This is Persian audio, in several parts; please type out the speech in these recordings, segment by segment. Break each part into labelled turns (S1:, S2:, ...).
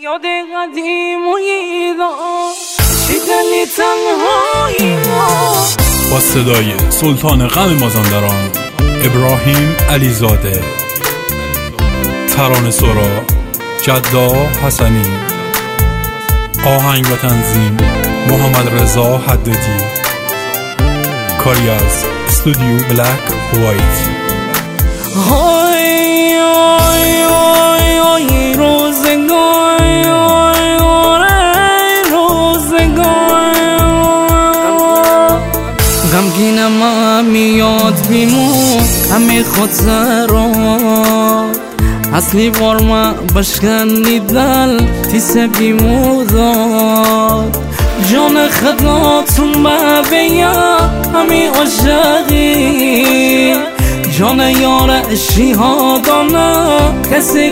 S1: یاد قدیمی شیدلی تنهایی
S2: با صدای سلطان غم مازندران ابراهیم علیزاده، ترانه سرا جدا حسنی، آهنگ و تنظیم محمد رضا حدادی، کاری از استودیو بلک وایت.
S1: های آی آی آی روزگار، غمگینم میاد بیمون همه خود سران اصلی وارما بشکنی دل تیس بیموداد جان خداتون بیا همی عاشقی جان یار شیهادانه کسی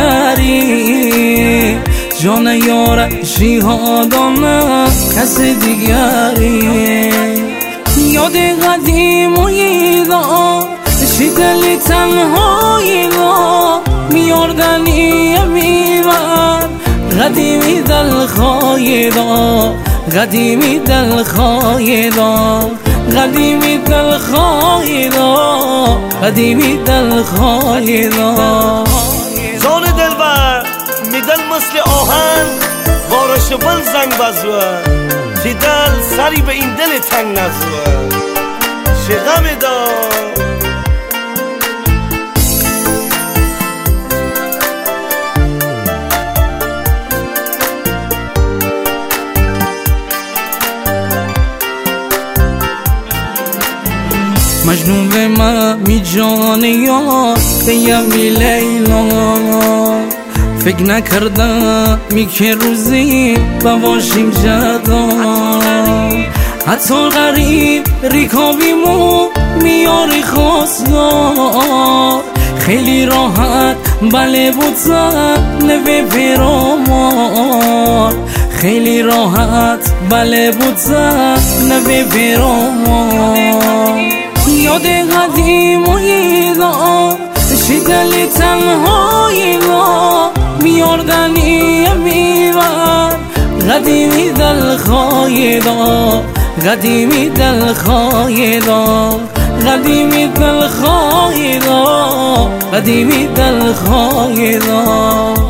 S1: دیگری جان یار شیهادانه کسی دیگری یاد قدیمی شیدلی تنهایی میاردنی میبر قدیمی دلخواه قدیمی دلخواه قدیمی دلخواه قدیمی دلخواه
S3: جان دلبر میدل مثل آهن بارش بل زنگ بزوه چی دل سری به این دل تنگ نزوه چه غمی دار
S1: مجنون به ما می جان یار دیمی لیلا فکر نکردم می که روزی باشیم جدا حتی غریب ریکابیمو میاری خواستار خیلی راحت بله بود زن نوه پیرامار خیلی راحت بله بود زن نوه پیرامار یاد قدیمی شیدلی تنهایی میاردنی میبر قدیمی دلخواه قدیمی دلخواه قدیمی دلخواه قدیمی دلخواه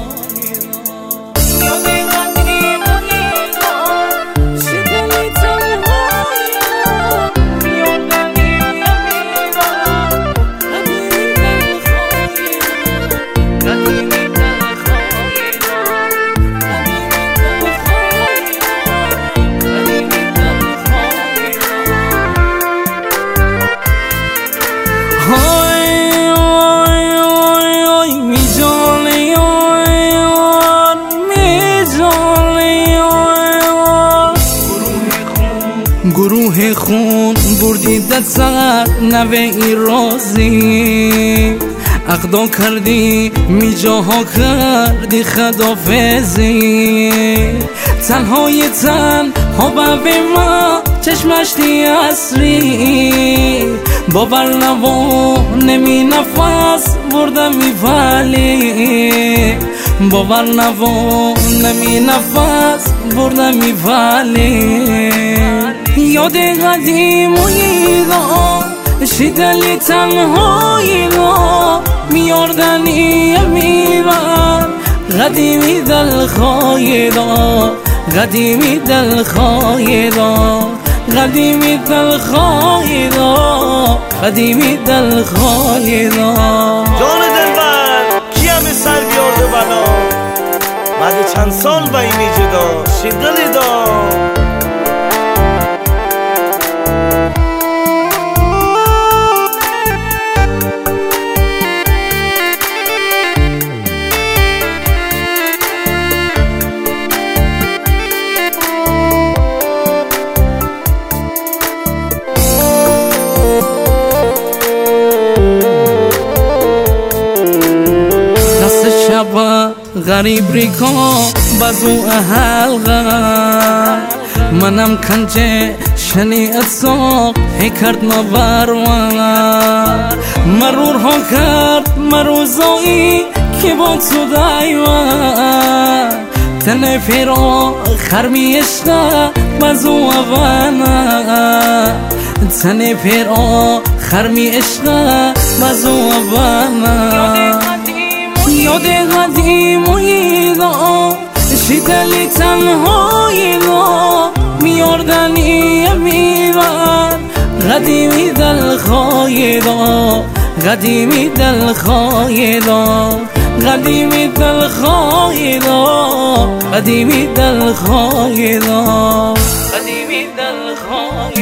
S1: گروه خون بردی دستر نوه ای رازی اقدا کردی می جاها کردی خدافزی تنهای تنها به ما چشمشتی اصری باور نوا نمی نفس بردم می ولی باور نوا نمی نفس بردم می ولی یاد قدیمی شیدلی تنهایی میاردنی میبر قدیمی دلخواه قدیمی دلخواه قدیمی دلخواه قدیمی دلخواه
S3: جان دلبر کی همه سر بیارده بلا بعد چند سال با اینی جدا شیدلی دار
S1: غریب ریکا بازو حلقه منم کنجه شنی اتساق هی کرد مبروان مرور ها کرد مروزایی که با تو دایوان تن فیرا خرمی عشقه بزو وانا تن فیرا خرمی عشقه بزو وانا یاد قدیم و ایدا شیدلی تنهایی دا میاردنی میوان قدیمی دل خایدا قدیمی دل خایدا قدیمی دل خایدا قدیمی دل خایدا قدیمی دل خایدا